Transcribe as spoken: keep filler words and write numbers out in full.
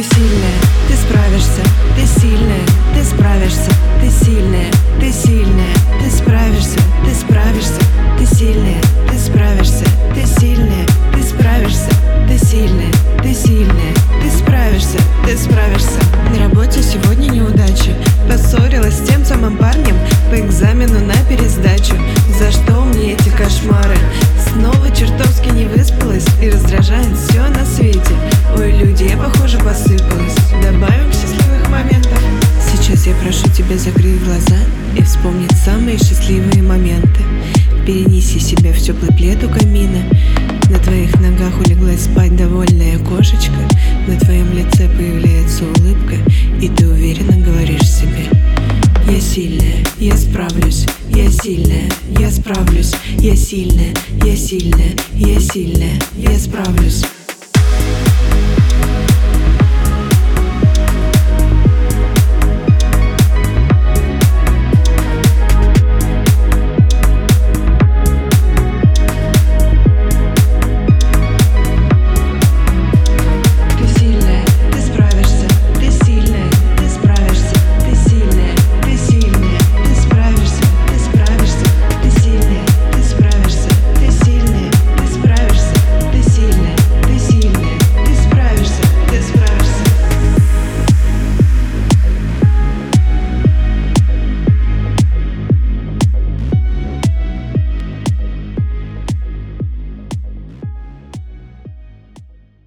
Ты сильная, ты справишься, ты сильная, ты справишься, ты сильная, ты сильная, ты справишься, ты справишься, ты сильная, ты справишься, ты сильная, ты справишься, ты сильная, ты сильная, ты справишься, ты справишься. На работе сегодня неудача. Поссорилась с тем самым парнем по экзамену на пересдачу. За что мне эти кошмары? Снова чертовски не выспалась и раздражает все на свете. Ой, люди, я похоже посыпалась. Добавим счастливых моментов. Сейчас я прошу тебя закрыть глаза и вспомнить самые счастливые моменты. Перенеси себя в теплый плед у камина. На твоих ногах улеглась спать довольная кошечка. На твоем лице появляется улыбка, и ты уверенно говоришь себе: я сильная, я справлюсь, я сильная, я справлюсь, я сильная, я сильная, я сильная, я справлюсь.